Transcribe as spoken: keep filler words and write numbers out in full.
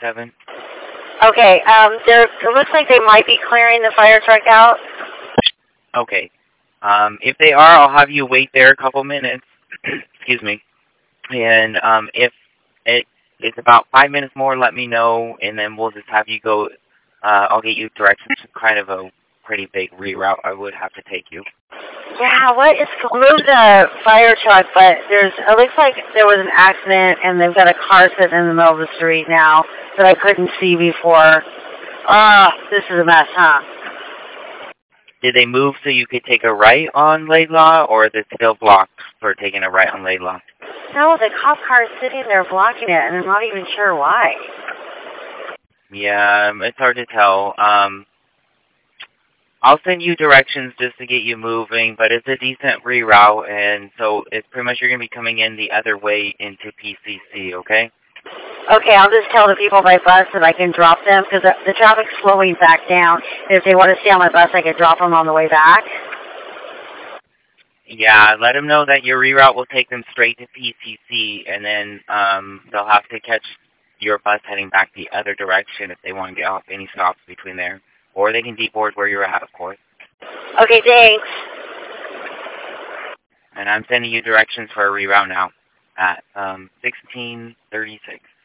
seven. Okay, um, there, it looks like they might be clearing the fire truck out. Okay. Um, if they are, I'll have you wait there a couple minutes. Excuse me. And um, if it, it's about five minutes more, let me know, and then we'll just have you go. Uh, I'll get you directions to kind of a pretty big reroute I would have to take you. Yeah, what is move the fire truck, but there's it looks like there was an accident and they've got a car sitting in the middle of the street now that I couldn't see before. Ah, oh, this is a mess, huh? Did they move so you could take a right on Laidlaw, or is it still blocked for taking a right on Laidlaw? No, the cop car is sitting there blocking it, and I'm not even sure why. Yeah, it's hard to tell. Um, I'll send you directions just to get you moving, but it's a decent reroute, and so it's pretty much you're going to be coming in the other way into P C C, okay? Okay, I'll just tell the people by bus that I can drop them, because the, the traffic's slowing back down. If they want to stay on my bus, I can drop them on the way back. Yeah, let them know that your reroute will take them straight to P C C, and then um, they'll have to catch your bus heading back the other direction if they want to get off any stops between there. Or they can deboard where you're at, of course. Okay, thanks. And I'm sending you directions for a reroute now at um, sixteen thirty-six.